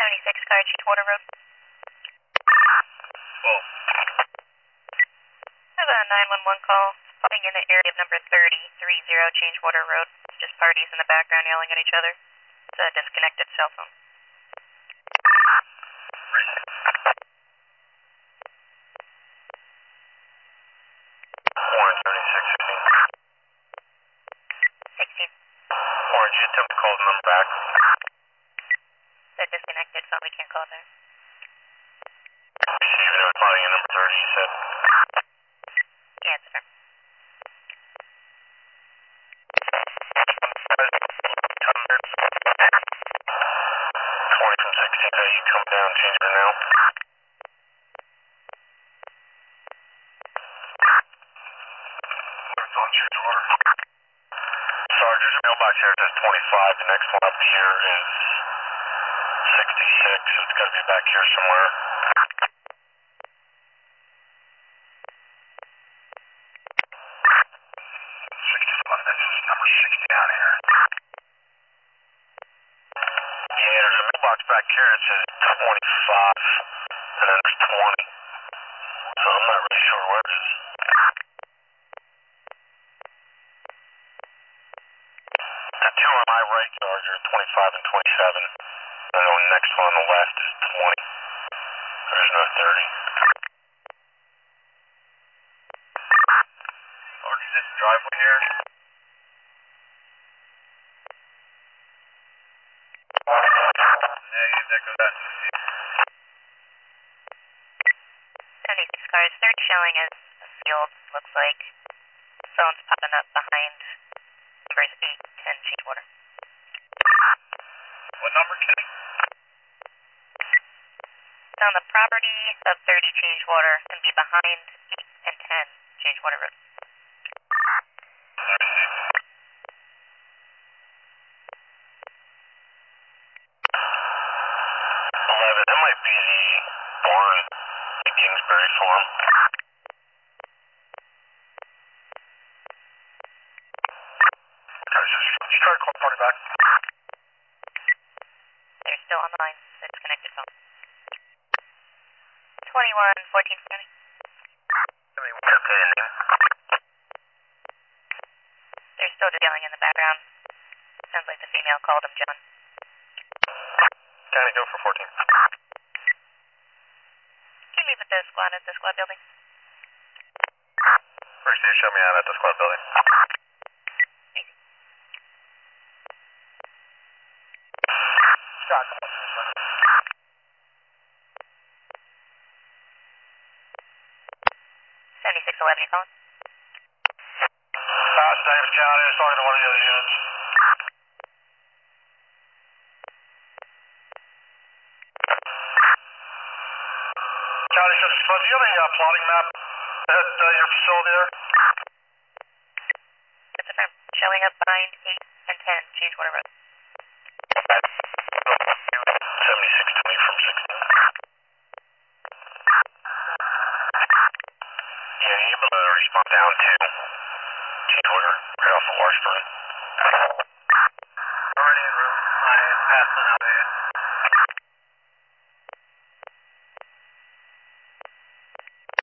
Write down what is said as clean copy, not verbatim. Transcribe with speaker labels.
Speaker 1: 76 car, Changewater Road.
Speaker 2: Whoa.
Speaker 1: I have a 911 call. Spotting in the area of number 3030 Changewater Road. Just parties in the background yelling at each other. It's a disconnected cell phone.
Speaker 2: Orange 3616.
Speaker 1: 16.
Speaker 2: Orange, you attempt to call the number back.
Speaker 1: It's a disconnected phone, we can't call there.
Speaker 2: Receiving it, spotting in number 30, you said.
Speaker 1: Yeah, it's affirmed.
Speaker 2: 20 from 16, how you come down, change her now. It's on Changewater. Sorry, there's a mailbox here that says 25. The next one up here is 66, so it's got to be back here somewhere. 61, that's just number 60 down here. Yeah, there's a mailbox back here that says 25, and then there's 20. So I'm not really sure where it is. The two on my right, George, are 25 and 27. And then the next one on the left is 20. There's no 30. George, is this the driveway here? Negative, that goes out to the
Speaker 1: 76 cars, third showing as a field, looks like. Phones popping up behind numbers 8, 10, Changewater.
Speaker 2: What number, Kenny?
Speaker 1: It's on the property of 30 Changewater and be behind 8 and 10 Changewater Road.
Speaker 2: 11, that might be the barn at Kingsbury Farm. Just try to call party back.
Speaker 1: They're still on the line, the disconnected phone. 21, 14, 70.
Speaker 2: Okay, ending.
Speaker 1: They're still just yelling in the background. Sounds like the female called him John.
Speaker 2: County, go for 14.
Speaker 1: Can you meet with the squad at the squad building?
Speaker 2: First, you show me out at the squad building. Scott, come on.
Speaker 1: 7611, you calling?
Speaker 2: Davis County, just talking to one of the other units. County 76, do you have a plotting map at your facility there?
Speaker 1: It's affirmed. Showing up behind 8 and 10 Changewater Road.
Speaker 2: 7620 from 16. Yeah, you able to respond down to Changewater, right off of Washburn. Already en route. I am passing out here.